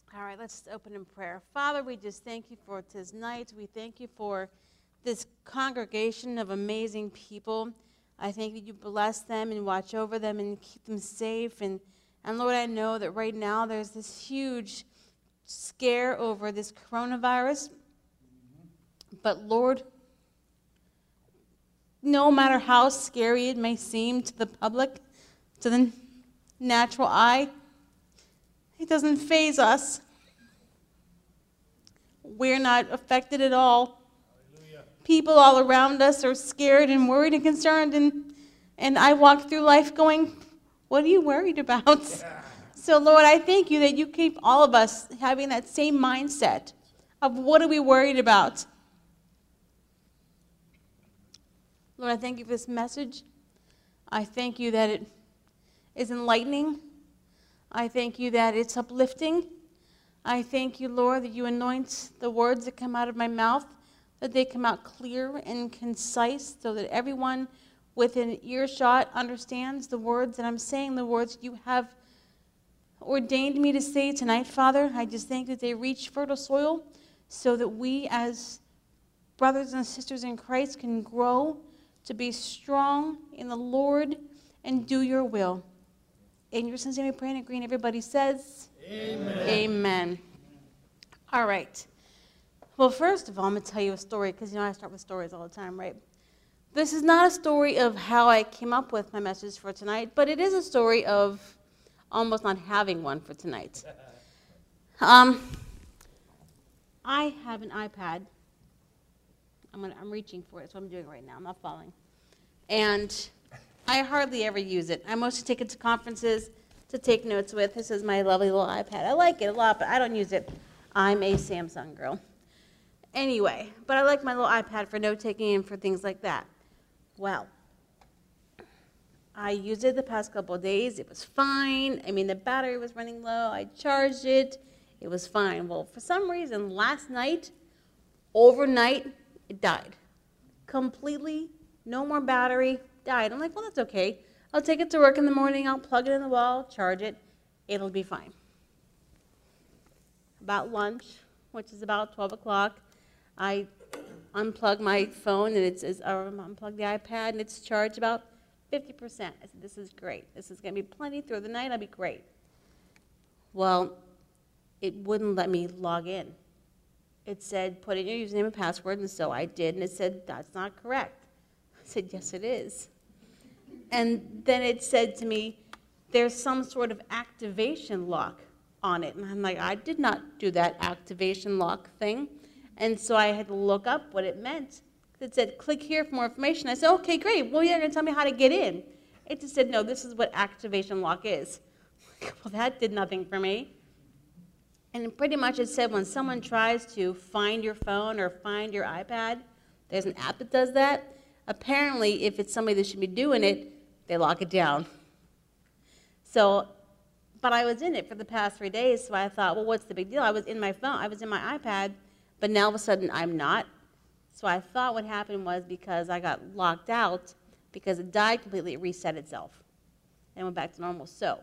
All right, let's open in prayer. Father, we just thank you for this night. We thank you for this congregation of amazing people. I thank that you bless them and watch over them and keep them safe. And Lord, I know that right now there's this huge scare over this coronavirus. But Lord, no matter how scary it may seem to the public, to the natural eye, it doesn't faze us. We're not affected at all. Hallelujah. People all around us are scared and worried and concerned, and I walk through life going, what are you worried about? Yeah. So, Lord, I thank you that you keep all of us having that same mindset of what are we worried about. Lord, I thank you for this message. I thank you that it is enlightening. I thank you that it's uplifting. I thank you, Lord, that you anoint the words that come out of my mouth, that they come out clear and concise so that everyone within earshot understands the words that I'm saying, the words you have ordained me to say tonight, Father. I just thank that they reach fertile soil so that we as brothers and sisters in Christ can grow to be strong in the Lord and do your will. In your son's name we pray and agree, and everybody says, Amen. Amen. All right. Well, first of all, I'm going to tell you a story, because I start with stories all the time, right? This is not a story of how I came up with my message for tonight, but it is a story of almost not having one for tonight. I have an iPad. I'm reaching for it. That's what I'm doing right now. I'm not falling. And I hardly ever use it. I mostly take it to conferences to take notes with. This is my lovely little iPad. I like it a lot, but I don't use it. I'm a Samsung girl. Anyway, but I like my little iPad for note-taking and for things like that. Well, I used it the past couple of days. It was fine. I mean, the battery was running low. I charged it. It was fine. Well, for some reason, last night, overnight, it died. Completely, no more battery, died. I'm like, well, that's okay. I'll take it to work in the morning. I'll plug it in the wall, charge it. It'll be fine. About lunch, which is about 12 o'clock, I unplug my phone, and it says, unplug the iPad, and it's charged about 50%. I said, this is great. This is going to be plenty through the night. I'll be great. Well, it wouldn't let me log in. It said, put in your username and password, and so I did, and it said, that's not correct. I said, yes, it is. And then it said to me, there's some sort of activation lock on it. And I'm like, I did not do that activation lock thing. And so I had to look up what it meant. It said, click here for more information. I said, okay, great. Well, you're going to tell me how to get in. It just said, no, this is what activation lock is. Well, that did nothing for me. And pretty much it said when someone tries to find your phone or find your iPad, there's an app that does that. Apparently, if it's somebody that should be doing it, they lock it down. So, but I was in it for the past 3 days, so I thought, well, what's the big deal? I was in my phone, I was in my iPad, but now all of a sudden I'm not. So I thought what happened was because I got locked out, because it died completely, it reset itself and went back to normal. So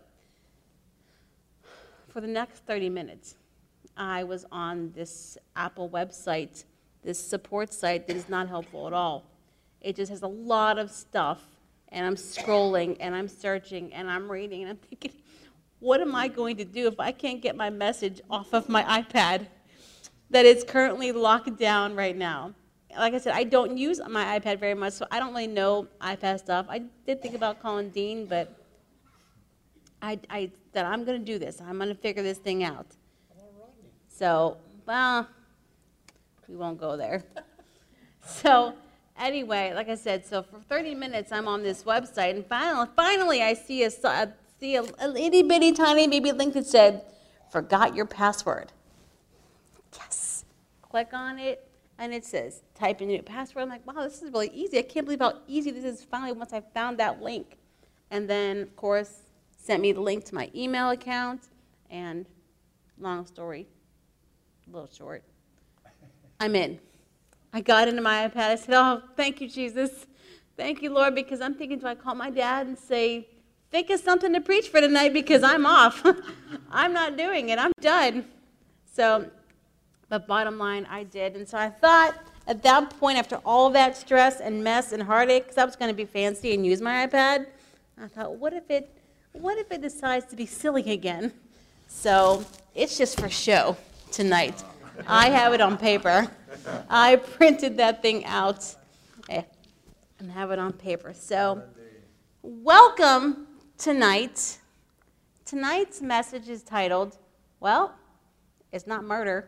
for the next 30 minutes, I was on this Apple website, this support site that is not helpful at all. It just has a lot of stuff, and I'm scrolling, and I'm searching, and I'm reading, and I'm thinking, what am I going to do if I can't get my message off of my iPad that is currently locked down right now? Like I said, I don't use my iPad very much, so I don't really know iPad stuff. I did think about calling Dean, but I said, I'm going to do this. I'm going to figure this thing out. So, well, we won't go there. So, anyway, like I said, so for 30 minutes I'm on this website, and finally I see a itty bitty tiny baby link that said, forgot your password. Yes. Click on it, and it says, type in your password. I'm like, wow, this is really easy. I can't believe how easy this is finally once I found that link. And then, of course, sent me the link to my email account, and long story, a little short, I'm in. I got into my iPad. I said, oh, thank you, Jesus. Thank you, Lord, because I'm thinking, do I call my dad and say, think of something to preach for tonight because I'm off. I'm not doing it. I'm done. So, but bottom line, I did. And so I thought at that point, after all that stress and mess and heartache, because I was going to be fancy and use my iPad, I thought, what if it decides to be silly again? So it's just for show tonight. I have it on paper. I printed that thing out and have it on paper. So welcome tonight. Tonight's message is titled, well, it's not murder.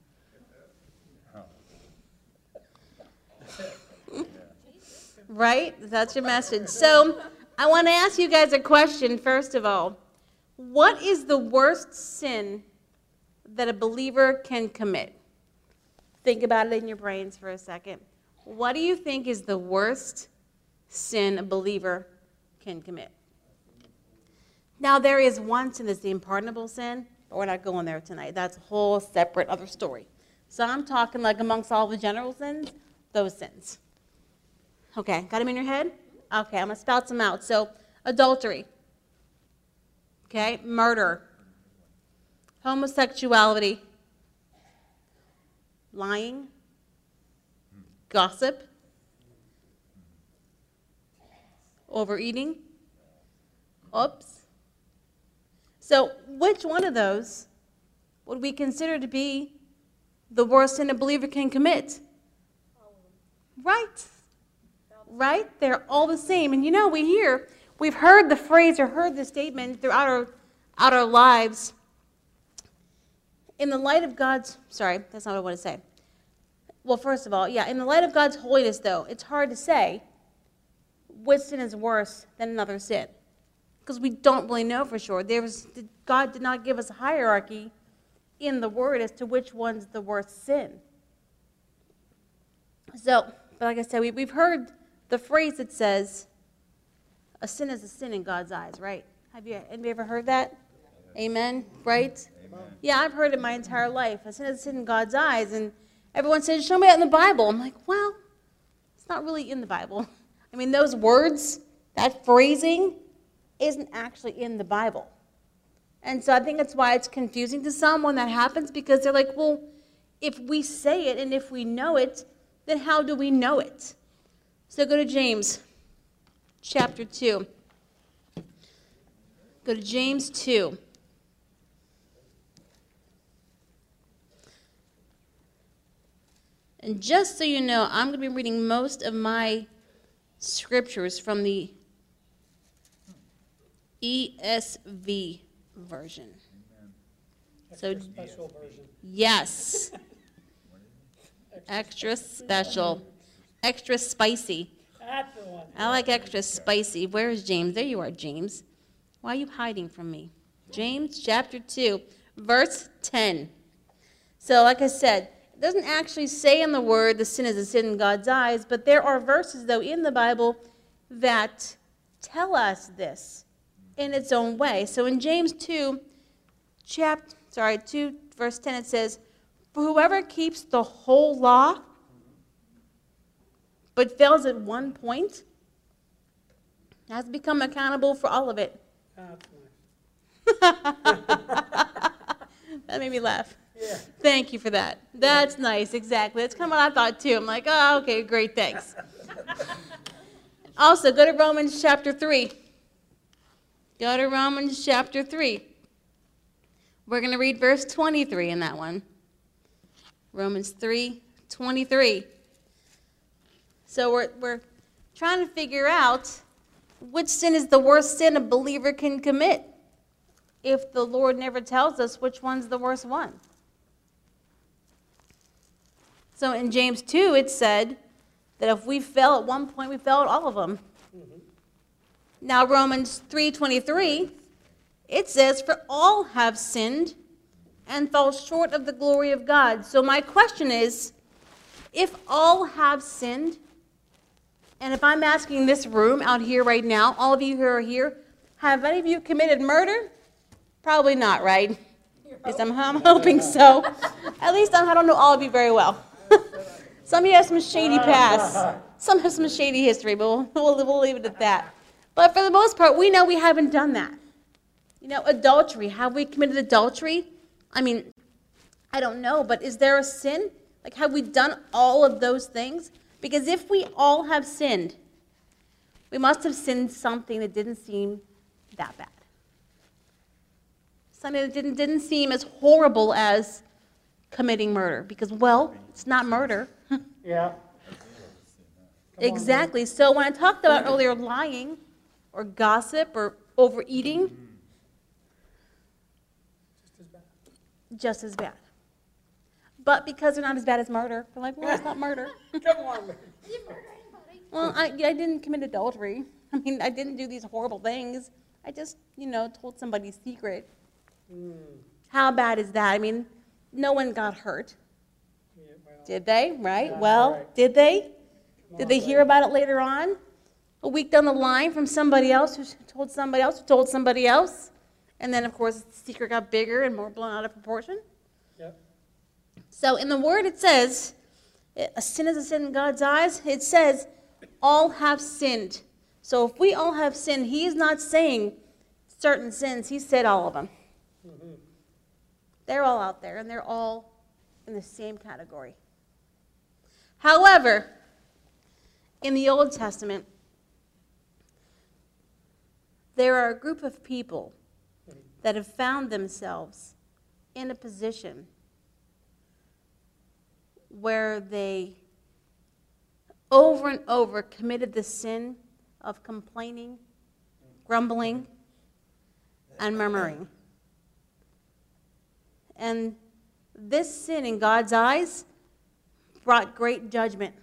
Right? That's your message. So I want to ask you guys a question, first of all. What is the worst sin that a believer can commit? Think about it in your brains for a second. What do you think is the worst sin a believer can commit? Now, there is one sin that's the unpardonable sin, but we're not going there tonight. That's a whole separate other story. So I'm talking like amongst all the general sins, those sins. Okay, got them in your head? Okay, I'm going to spout some out. So, adultery. Okay, murder. Homosexuality. Lying. Gossip. Overeating. Oops. So, which one of those would we consider to be the worst sin a believer can commit? Right. Right? They're all the same. And you know, we've heard the phrase or heard the statement throughout our lives. In the light of God's, sorry, that's not what I want to say. Well, first of all, yeah, in the light of God's holiness, though, it's hard to say which sin is worse than another sin. Because we don't really know for sure. God did not give us a hierarchy in the Word as to which one's the worst sin. So, but like I said, we've heard the phrase that says, a sin is a sin in God's eyes, right? Have you ever heard that? Amen, right? Amen. Yeah, I've heard it my entire life. A sin is a sin in God's eyes. And everyone says, show me that in the Bible. I'm like, well, it's not really in the Bible. I mean, those words, that phrasing, isn't actually in the Bible. And so I think that's why it's confusing to some when that happens, because they're like, well, if we say it and if we know it, then how do we know it? So go to James chapter 2. Go to James 2. And just so you know, I'm going to be reading most of my scriptures from the ESV version. Extra special version. Yes. Extra special. Extra spicy. That's the one. I like extra spicy. Where is James? There you are, James. Why are you hiding from me? James chapter 2, verse 10. So like I said, it doesn't actually say in the Word the sin is a sin in God's eyes, but there are verses, though, in the Bible that tell us this in its own way. So in James 2, 2, verse 10, it says, for whoever keeps the whole law but fails at one point has become accountable for all of it. That made me laugh. Yeah. Thank you for that. That's nice, exactly. That's kind of what I thought too. I'm like, oh, okay, great, thanks. Also, go to Romans chapter 3. Go to Romans chapter 3. We're going to read verse 23 in that one. Romans 3:23. So we're trying to figure out which sin is the worst sin a believer can commit if the Lord never tells us which one's the worst one. So in James 2, it said that if we fell at one point, we fell at all of them. Mm-hmm. Now Romans 3:23, it says, for all have sinned and fall short of the glory of God. So my question is, if all have sinned, and if I'm asking this room out here right now, all of you who are here, have any of you committed murder? Probably not, right? I'm hoping so. At least I don't know all of you very well. Some of you have some shady past. Some have some shady history, but we'll leave it at that. But for the most part, we know we haven't done that. You know, adultery. Have we committed adultery? I mean, I don't know, but is there a sin? Like, have we done all of those things? Because if we all have sinned, we must have sinned something that didn't seem that bad. Something that didn't seem as horrible as committing murder. Because, well, it's not murder. Yeah. Exactly. So when I talked about earlier lying or gossip or overeating, just as bad. But because they're not as bad as murder, we're like, well, it's not murder. Come on, man. Well, I didn't commit adultery. I mean, I didn't do these horrible things. I just, told somebody's secret. How bad is that? I mean, no one got hurt. Yeah, well, Did they? Right? Yeah, Well, right. did they? come Did on, they buddy. hear about it later on? A week down the line from somebody else who told somebody else who told somebody else? And then, of course, the secret got bigger and more blown out of proportion. Yep. So in the Word it says, a sin is a sin in God's eyes. It says, all have sinned. So if we all have sinned, he is not saying certain sins. He said all of them. Mhm. They're all out there, and they're all in the same category. However, in the Old Testament, there are a group of people that have found themselves in a position where they over and over committed the sin of complaining, grumbling, and murmuring. And this sin in God's eyes brought great judgment.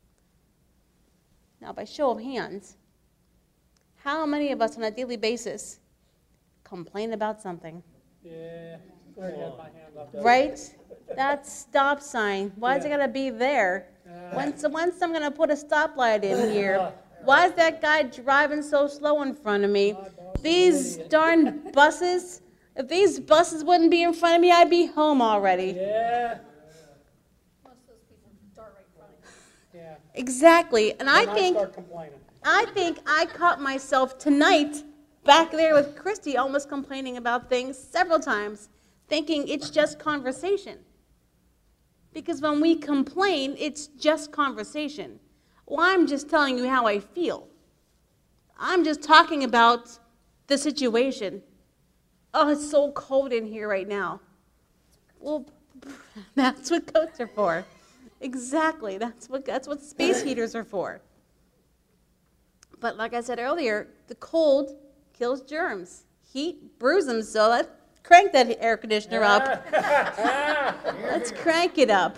Now, by show of hands, how many of us on a daily basis complain about something? Yeah. I already had my hand up. Right? That stop sign. Why is it Yeah. gotta be there? When's I'm gonna put a stoplight in here? Why is that guy driving so slow in front of me? My boss is an These idiot. darn buses. If these buses wouldn't be in front of me, I'd be home already. Yeah. Most of those people dart right in front of you. Yeah. Exactly. And I Then think start complaining. I caught myself tonight back there with Christy almost complaining about things several times, thinking it's just conversation. Because when we complain, it's just conversation. Well, I'm just telling you how I feel. I'm just talking about the situation. Oh, it's so cold in here right now. Well, that's what coats are for. Exactly. That's what space heaters are for. But like I said earlier, the cold kills germs. Heat brews them, so let's crank that air conditioner up. Let's crank it up.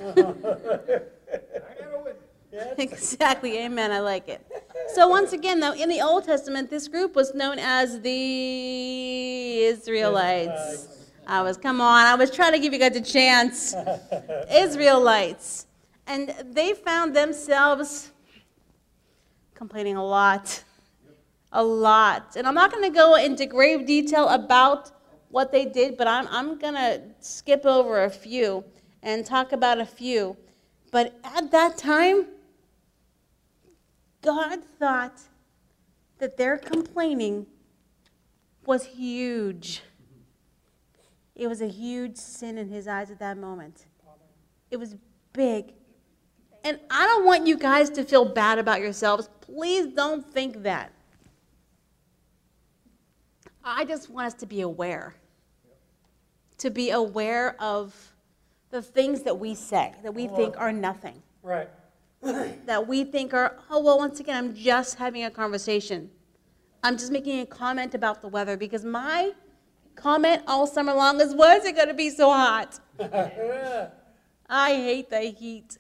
Exactly, amen, I like it. So once again, though, in the Old Testament, this group was known as the Israelites. I was trying to give you guys a chance. Israelites. And they found themselves complaining a lot. A lot. And I'm not going to go into grave detail about what they did, but I'm going to skip over a few and talk about a few. But at that time, God thought that their complaining was huge. It was a huge sin in his eyes at that moment. It was big. And I don't want you guys to feel bad about yourselves. Please don't think that. I just want us to be aware. To be aware of the things that we say, that we think are nothing. Right. That we think are, oh, well, once again, I'm just having a conversation. I'm just making a comment about the weather, because my comment all summer long is, why is it going to be so hot? I hate the heat.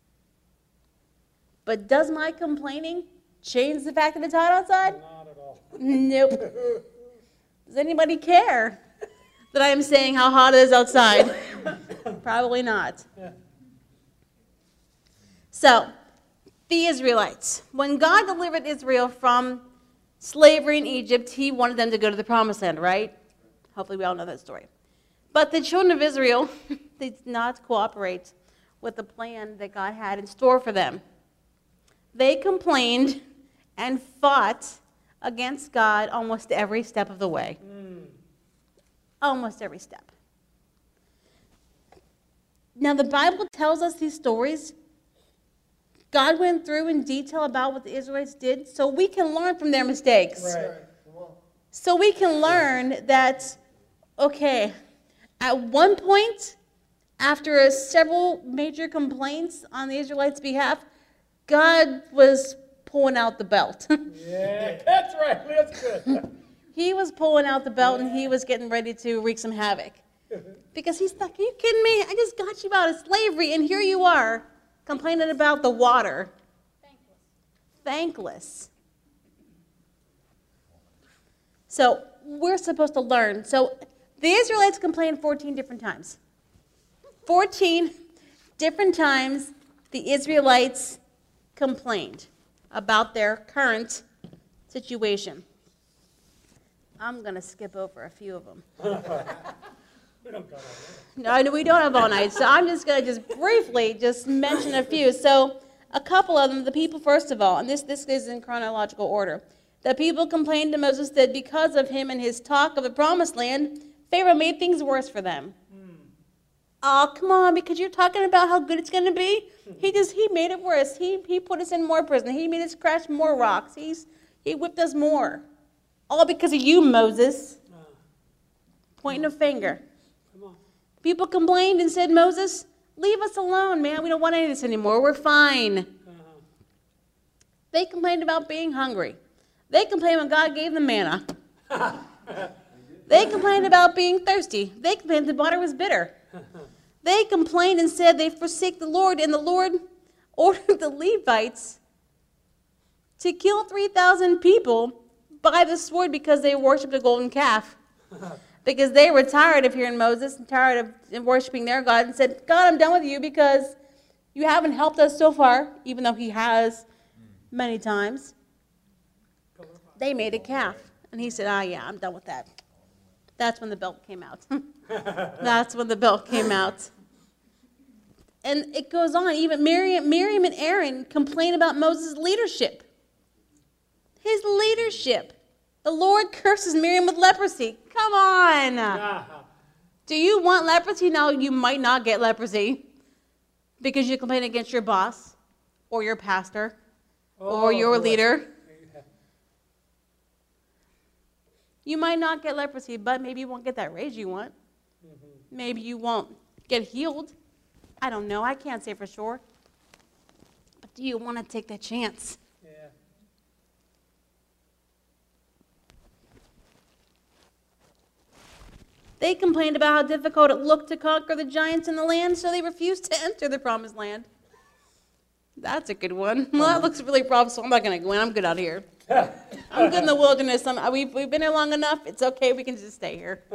But does my complaining change the fact that it's hot outside? Not at all. Nope. Does anybody care that I am saying how hot it is outside? Probably not. So, the Israelites. When God delivered Israel from slavery in Egypt, he wanted them to go to the promised land, right? Hopefully we all know that story. But the children of Israel, they did not cooperate with the plan that God had in store for them. They complained and fought against God almost every step of the way. Almost every step. Now, the Bible tells us these stories. God went through in detail about what the Israelites did so we can learn from their mistakes. Right. So we can learn that, okay, at one point, after several major complaints on the Israelites' behalf, God was pulling out the belt. Yeah, that's right. That's good. He was pulling out the belt and he was getting ready to wreak some havoc. Because he's like, are you kidding me? I just got you out of slavery and here you are complaining about the water. Thankless. So we're supposed to learn. So the Israelites complained 14 different times. 14 different times the Israelites complained about their current situation. I'm going to skip over a few of them. We don't got all No, we don't have all night, so I'm just going to briefly mention a few. So a couple of them, the people, first of all, and this is in chronological order. The people complained to Moses that because of him and his talk of the promised land, Pharaoh made things worse for them. Oh, come on, because you're talking about how good it's going to be? He made it worse. He put us in more prison. He made us crash more rocks. He whipped us more. All because of you, Moses. Pointing a finger. Come on. People complained and said, Moses, leave us alone, man. We don't want any of this anymore. We're fine. They complained about being hungry. They complained when God gave them manna. They complained about being thirsty. They complained the water was bitter. They complained and said they forsake the Lord, and the Lord ordered the Levites to kill 3,000 people by the sword because they worshipped a golden calf. Because they were tired of hearing Moses and tired of worshiping their God and said, God, I'm done with you because you haven't helped us so far, even though he has many times. They made a calf. And he said, yeah, I'm done with that. That's when the belt came out. That's when the belt came out. And it goes on. Even Miriam and Aaron complain about Moses' leadership. His leadership. The Lord curses Miriam with leprosy. Come on. Do you want leprosy? No, you might not get leprosy because you complain against your boss or your pastor or your leader. You might not get leprosy, but maybe you won't get that raise you want. Maybe you won't get healed. I don't know. I can't say for sure. But do you want to take that chance? Yeah. They complained about how difficult it looked to conquer the giants in the land, so they refused to enter the promised land. That's a good one. Well, that looks really promising. I'm not going to go in. I'm good out here. I'm good in the wilderness. We've been here long enough. It's okay. We can just stay here.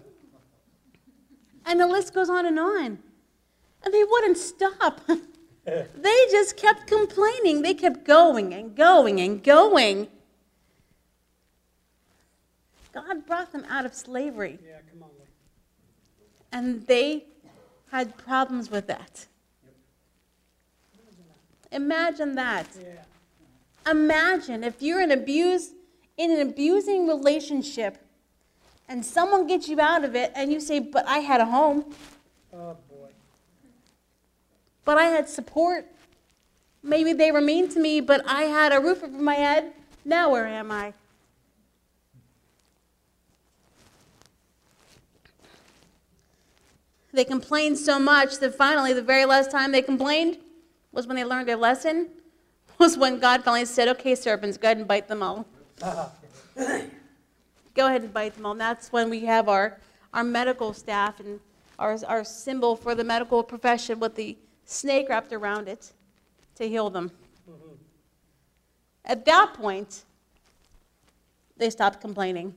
And the list goes on. And they wouldn't stop. They just kept complaining. They kept going and going and going. God brought them out of slavery. Yeah, come on. And they had problems with that. Imagine that. Yeah. Imagine if you're in an abusing relationship and someone gets you out of it and you say, but I had a home. Oh, boy. But I had support. Maybe they were mean to me, but I had a roof over my head. Now where am I? They complained so much that finally, the very last time they complained was when they learned their lesson, was when God finally said, okay, serpents, go ahead and bite them all. Go ahead and bite them all. And that's when we have our medical staff and our symbol for the medical profession with the snake wrapped around it to heal them. At that point, they stopped complaining.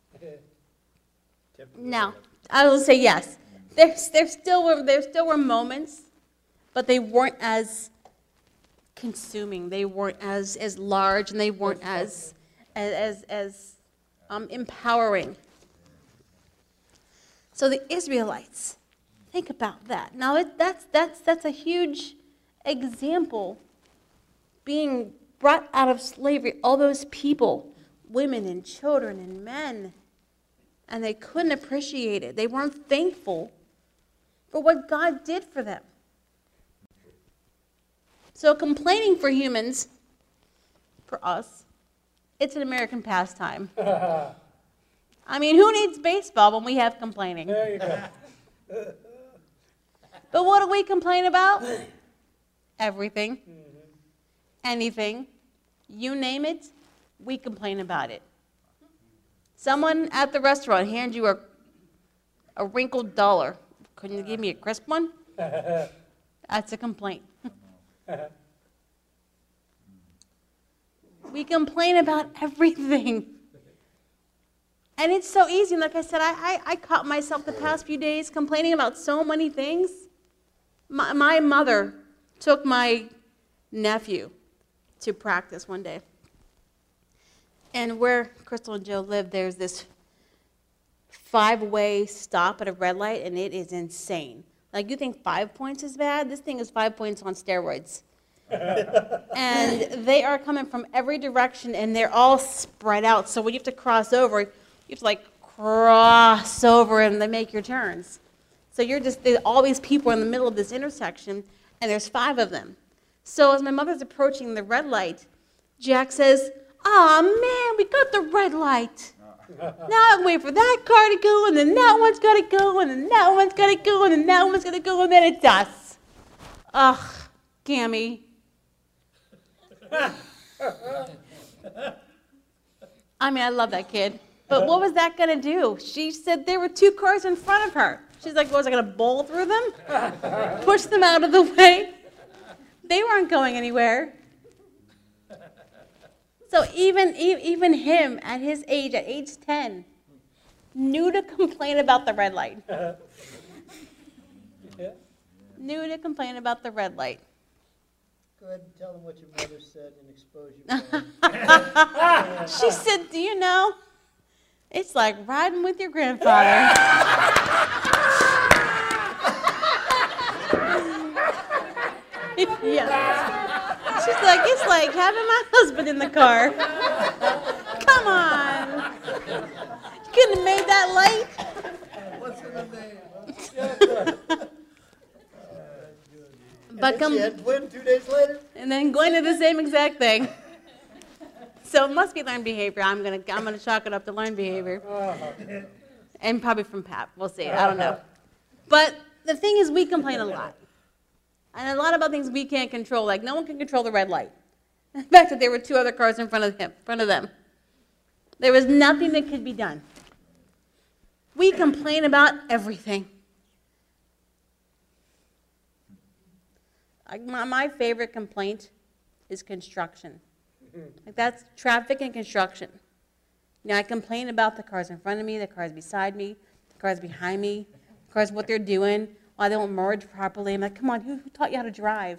Now, I will say yes. There still were moments, but they weren't as consuming. They weren't as large, and they weren't as empowering. So the Israelites, think about that. Now that's a huge example. Being brought out of slavery, all those people, women and children and men, and they couldn't appreciate it. They weren't thankful for what God did for them. So complaining for humans, for us, it's an American pastime. I mean, who needs baseball when we have complaining? There you go. But what do we complain about? Everything. Anything. You name it, we complain about it. Someone at the restaurant hands you a wrinkled dollar. Couldn't you give me a crisp one? That's a complaint. We complain about everything. And it's so easy. Like I said, I caught myself the past few days complaining about so many things. My mother took my nephew to practice one day. And where Crystal and Joe live, there's this 5-way stop at a red light, and it is insane. Like, you think 5 points is bad? This thing is 5 points on steroids. And they are coming from every direction, and they're all spread out. So when you have to cross over, you have to, like, cross over, and they make your turns. So there's all these people in the middle of this intersection, and there's 5 of them. So as my mother's approaching the red light, Jack says, "Aw, man, we got the red light. Now I can wait for that car to go, and then that one's got to go, and then that one's got to go, and then that one's got to go, and then it's us." Ugh, Gammy. I mean, I love that kid. But what was that going to do? She said there were 2 cars in front of her. She's like, was I going to bowl through them? Push them out of the way? They weren't going anywhere. So even him, at his age, at age 10, knew to complain about the red light. Knew to complain about the red light. Go ahead and tell them what your mother said and expose you. She said, "Do you know, it's like riding with your grandfather." Yeah. She's like, "It's like having my husband in the car." Come on. You couldn't have made that light. What's in the name? But She had twin 2 days later? and then going to the same exact thing. So it must be learned behavior. I'm gonna chalk it up to learned behavior. And probably from Pat. We'll see. I don't know. But the thing is, we complain a lot. And a lot about things we can't control. Like, no one can control the red light. The fact that there were 2 other cars in front of them. There was nothing that could be done. We complain about everything. My favorite complaint is construction. Like, that's traffic and construction. Now, I complain about the cars in front of me, the cars beside me, the cars behind me, the cars, what they're doing, why they won't merge properly. I'm like, come on, who taught you how to drive?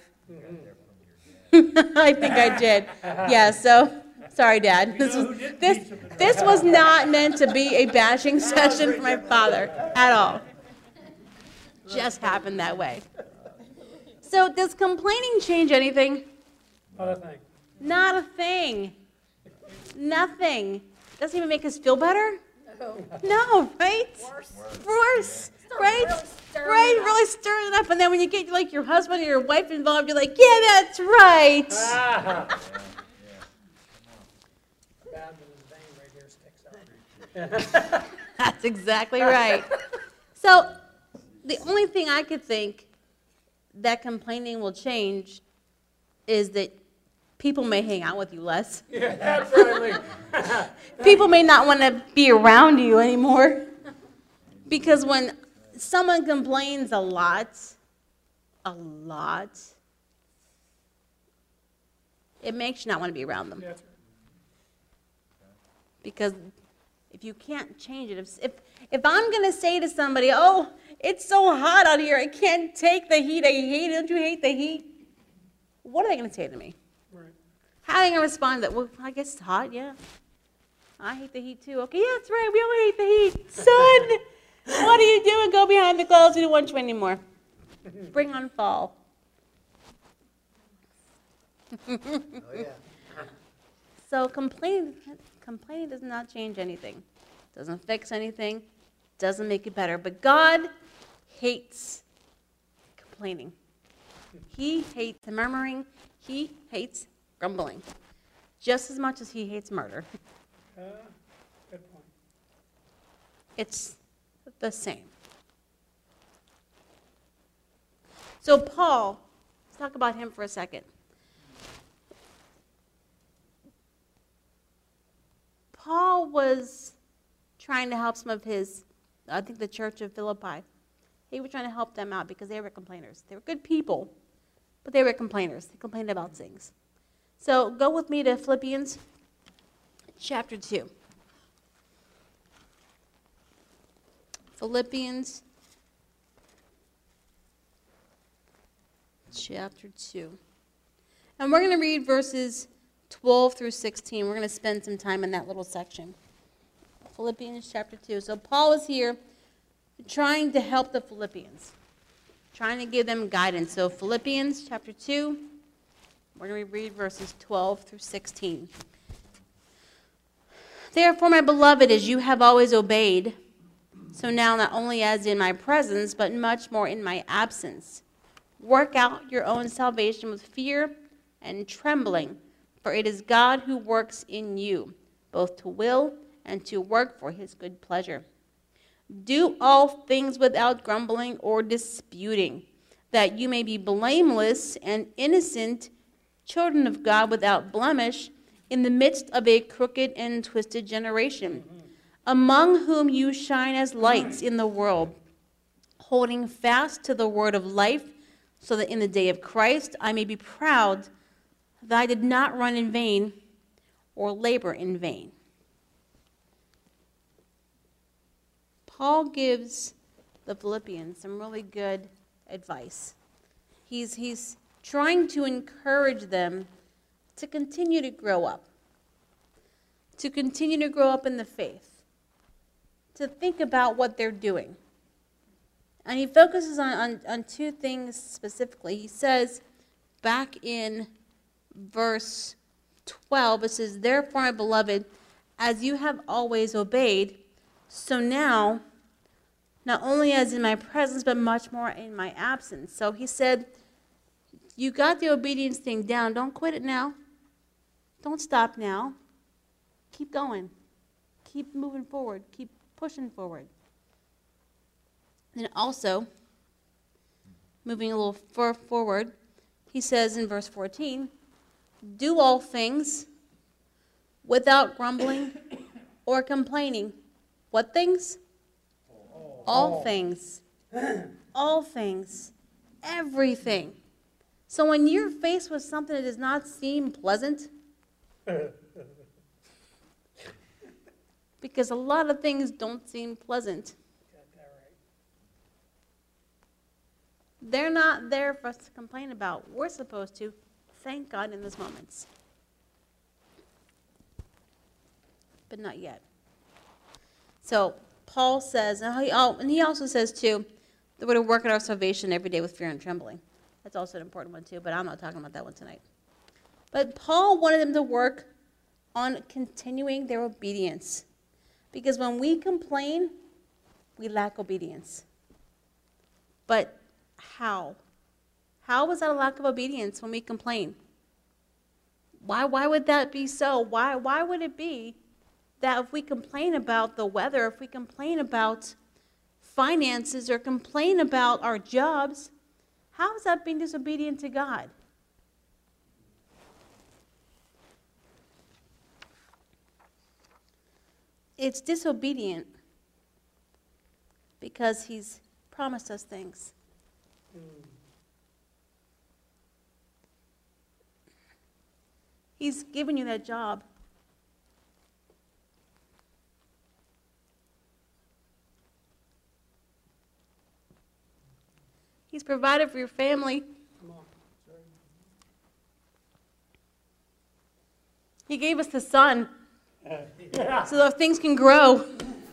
I think I did. Yeah, so, sorry, Dad. This was not meant to be a bashing session for my father at all. Just happened that way. So, does complaining change anything? Not a thing. Not a thing. Nothing. Doesn't even make us feel better? No, right? Worse. Right? Right, really stirring it up. And then when you get like your husband or your wife involved, you're like, yeah, that's right. Bad vein right here sticks out. That's exactly right. So the only thing I could think that complaining will change is that people may hang out with you less. Yeah, that's right. People may not want to be around you anymore. Because when someone complains a lot, it makes you not want to be around them. That's right. Because if you can't change it, if I'm going to say to somebody, oh, it's so hot out here, I can't take the heat, I hate it, don't you hate the heat? What are they going to say to me? Right. How are they going to respond to that? Well, I guess it's hot, yeah. I hate the heat too. Okay, yeah, that's right, we all hate the heat. Son, what are you doing? Go behind the clouds, you don't want you anymore. Bring on fall. Oh, yeah. So complaining does not change anything. Doesn't fix anything. Doesn't make it better. But God hates complaining. He hates murmuring. He hates grumbling. Just as much as he hates murder. Good point. It's the same. So Paul, let's talk about him for a second. Paul was trying to help some of his, I think the church of Philippi. He was trying to help them out because they were complainers. They were good people, but they were complainers. They complained about things. So go with me to Philippians chapter 2. Philippians chapter 2. And we're going to read verses 12 through 16. We're going to spend some time in that little section. Philippians chapter 2. So Paul is here trying to help the Philippians, trying to give them guidance. So Philippians chapter 2, we're going to read verses 12 through 16. Therefore, my beloved, as you have always obeyed, so now not only as in my presence, but much more in my absence, work out your own salvation with fear and trembling, for it is God who works in you, both to will and to work for his good pleasure. Do all things without grumbling or disputing, that you may be blameless and innocent, children of God without blemish, in the midst of a crooked and twisted generation, among whom you shine as lights in the world, holding fast to the word of life, so that in the day of Christ I may be proud that I did not run in vain or labor in vain. Paul gives the Philippians some really good advice. He's trying to encourage them to continue to grow up, to continue to grow up in the faith, to think about what they're doing. And he focuses on two things specifically. He says back in verse 12, it says, therefore, my beloved, as you have always obeyed, so now, not only as in my presence, but much more in my absence. So he said, you got the obedience thing down. Don't quit it now. Don't stop now. Keep going. Keep moving forward. Keep pushing forward. And also, moving a little forward, he says in verse 14, do all things without grumbling or complaining. What things? All things. All things. Everything. So when you're faced with something that does not seem pleasant, because a lot of things don't seem pleasant, Got that right. they're not there for us to complain about. We're supposed to thank God in those moments. But not yet. So Paul says, and he also says too, that we're to work at our salvation every day with fear and trembling. That's also an important one too, but I'm not talking about that one tonight. But Paul wanted them to work on continuing their obedience. Because when we complain, we lack obedience. But how? How is that a lack of obedience when we complain? Why would that be so? Why would it be that if we complain about the weather, if we complain about finances or complain about our jobs, how is that being disobedient to God? It's disobedient because he's promised us things. He's given you that job. He's provided for your family. Come on. He gave us the sun Yeah. so that things can grow.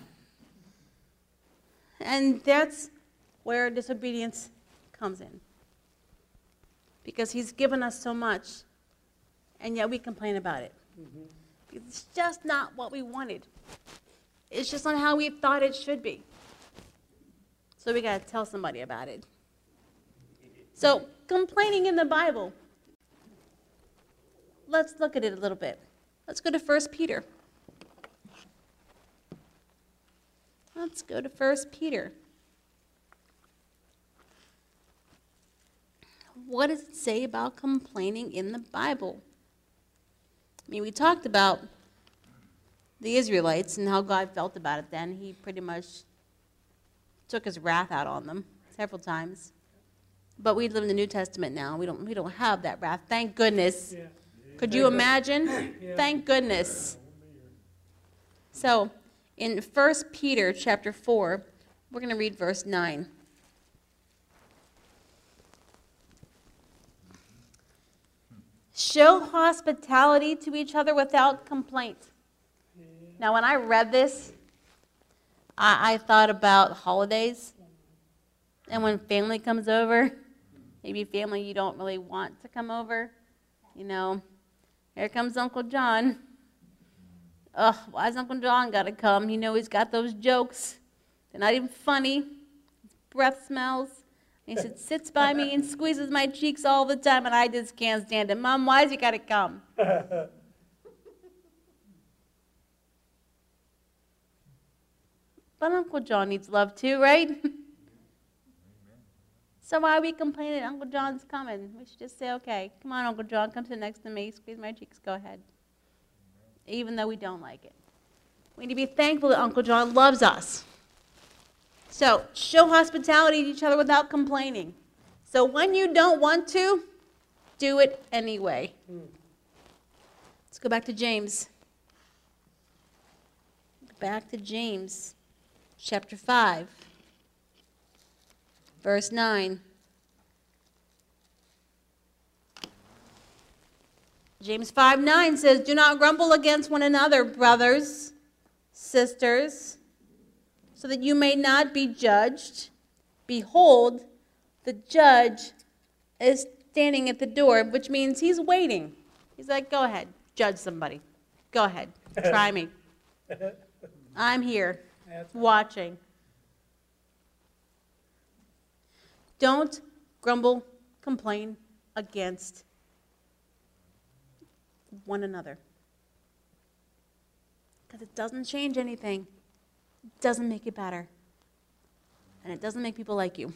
And that's where disobedience comes in. Because he's given us so much, and yet we complain about it. Because it's just not what we wanted. It's just not how we thought it should be. So we got to tell somebody about it. So, complaining in the Bible. Let's look at it a little bit. Let's go to 1 Peter. Let's go to 1 Peter. What does it say about complaining in the Bible? I mean, we talked about the Israelites and how God felt about it then. He pretty much took his wrath out on them several times. But we live in the New Testament now. We don't have that wrath. Thank goodness. Yeah. Could you imagine? Yeah. Thank goodness. So, in 1 Peter chapter 4, we're going to read verse 9. Show hospitality to each other without complaint. Now, when I read this, I thought about holidays. And when family comes over, maybe family you don't really want to come over, you know, here comes Uncle John. Ugh, why's Uncle John got to come? You know, he's got those jokes. They're not even funny. His breath smells. And he sits by me and squeezes my cheeks all the time, and I just can't stand it. Mom, why's he got to come? But Uncle John needs love too, right? So why are we complaining? Uncle John's coming. We should just say, okay, come on, Uncle John, come sit next to me, squeeze my cheeks, go ahead. Even though we don't like it. We need to be thankful that Uncle John loves us. So, show hospitality to each other without complaining. So when you don't want to, do it anyway. Let's go back to James. Back to James, chapter 5. Verse 9. James 5:9 says, do not grumble against one another, brothers, sisters, so that you may not be judged. Behold, the judge is standing at the door, which means he's waiting. He's like, go ahead, judge somebody. Go ahead, try me. I'm here, watching. Don't grumble, complain against one another. Because it doesn't change anything. It doesn't make it better. And it doesn't make people like you.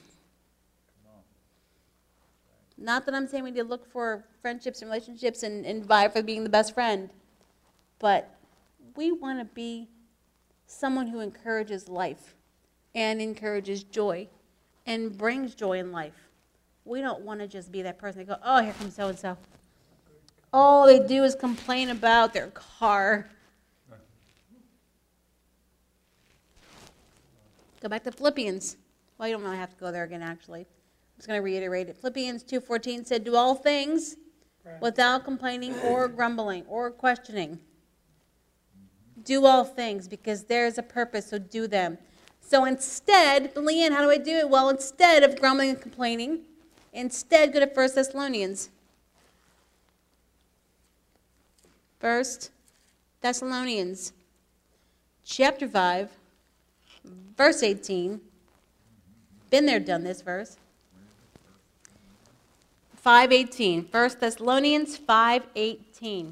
Not that I'm saying we need to look for friendships and relationships and vie for being the best friend. But we want to be someone who encourages life and encourages joy and brings joy in life. We don't want to just be that person that go, oh, here comes so-and-so. All they do is complain about their car. Go back to Philippians. Well, you don't really have to go there again, actually. I'm just going to reiterate it. Philippians 2:14 said, do all things without complaining or grumbling or questioning. Do all things because there's a purpose, so do them. So instead, Leanne, how do I do it? Well, instead of grumbling and complaining, instead go to 1 Thessalonians. 1 Thessalonians, chapter 5, verse 18. Been there, done this verse. 5:18. 1 Thessalonians 5:18.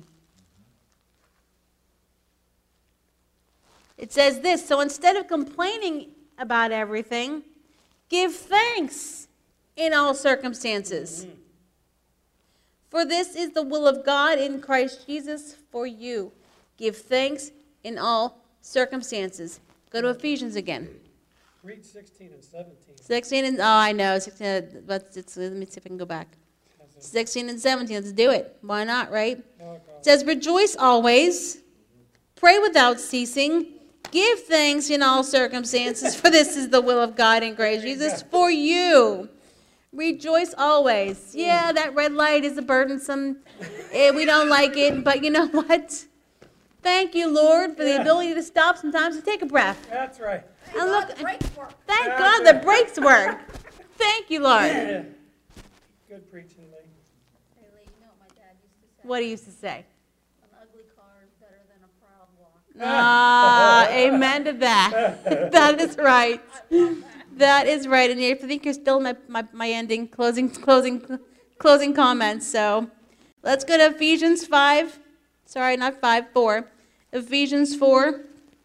It says this, so instead of complaining about everything, give thanks in all circumstances. For this is the will of God in Christ Jesus for you. Give thanks in all circumstances. Go to Ephesians again. Read 16 and 17. 16 and, oh, I know. 16, let me see if I can go back. 16 and 17, let's do it. Why not, right? It says, rejoice always, pray without ceasing, give thanks in all circumstances, for this is the will of God in Christ Jesus for you. Rejoice always. Yeah, that red light is a burdensome. We don't like it, but you know what? Thank you, Lord, for the ability to stop sometimes and take a breath. That's right. And look, The brakes work. thank God the brakes work. Thank you, Lord. Yeah. Good preaching, Lee. Hey, Lee, you know what my dad used to say? What do you used to say? An ugly car is better than a proud walk. Ah, amen to that. That is right. That is right, and I think you're still in my ending, closing comments. So let's go to Ephesians 5. Sorry, not 5, 4. Ephesians 4,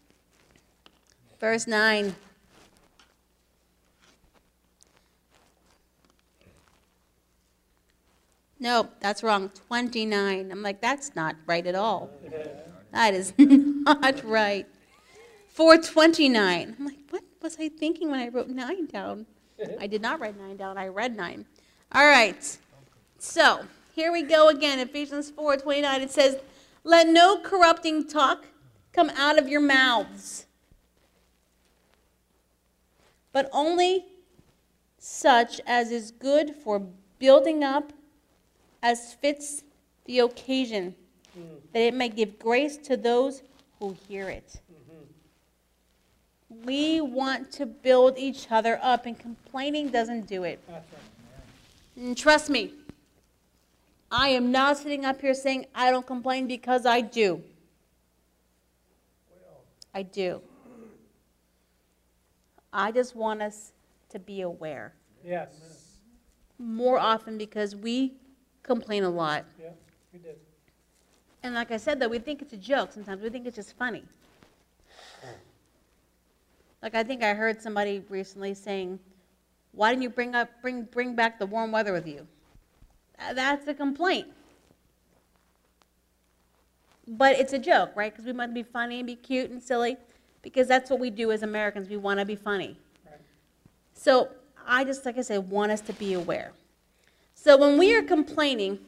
verse 9. No, that's wrong. 29. I'm like, that's not right at all. That is not right. 4:29. I'm like, what was I thinking when I wrote 9 down? I did not write 9 down. I read 9. All right. So here we go again. Ephesians 4:29. It says, "Let no corrupting talk come out of your mouths, but only such as is good for building up, as fits the occasion, that it may give grace to those who hear it." We want to build each other up, and complaining doesn't do it. That's right. And trust me, I am not sitting up here saying I don't complain, because I do. I do. I just want us to be aware Yes, more often, because we complain a lot. yeah, you did. And like I said, though, we think it's a joke sometimes. We think it's just funny. Like, I think I heard somebody recently saying, "Why didn't you bring back the warm weather with you?" That's a complaint. But it's a joke, right? Because we want to be funny and be cute and silly, because that's what we do as Americans. We want to be funny. Right. So I just, like I said, want us to be aware. So when we are complaining,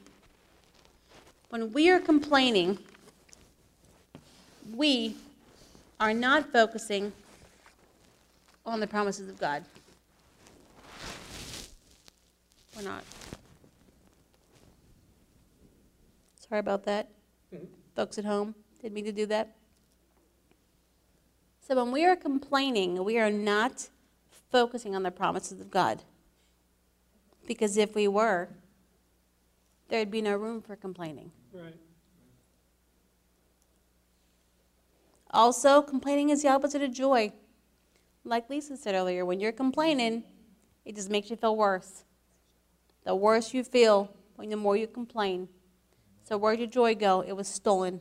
we are not focusing on the promises of God. We're not. Sorry about that. Folks at home, didn't mean to do that. So when we are complaining, we are not focusing on the promises of God. Because if we were, there'd be no room for complaining. Right. Also, complaining is the opposite of joy. Like Lisa said earlier, when you're complaining, it just makes you feel worse. The worse you feel, the more you complain. So where'd your joy go? It was stolen.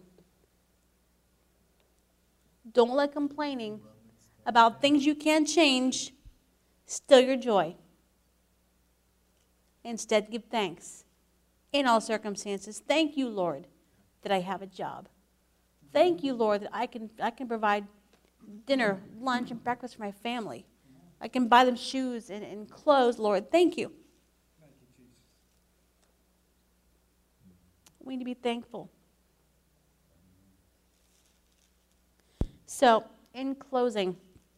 Don't let complaining about things you can't change steal your joy. Instead, give thanks in all circumstances. Thank you, Lord, that I have a job. Thank you, Lord, that I can provide dinner, lunch, and breakfast for my family. I can buy them shoes and clothes, Lord. Thank you. We need to be thankful. So, in closing,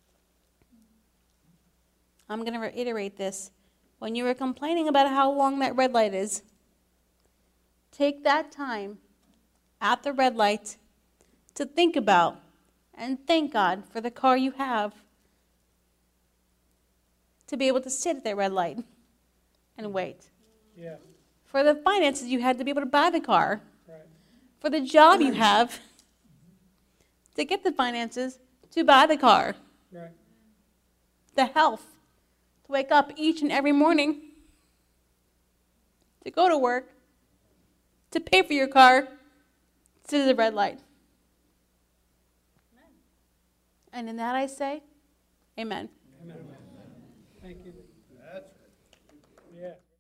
I'm going to reiterate this. When you were complaining about how long that red light is, take that time at the red light to think about and thank God for the car you have, to be able to sit at that red light and wait. Yeah, For the finances you had to be able to buy the car. right. For the job you have to get the finances to buy the car. Right. The health to wake up each and every morning, to go to work, to pay for your car, to the red light. And in that I say, amen. Amen. Thank you. That's right. Yeah.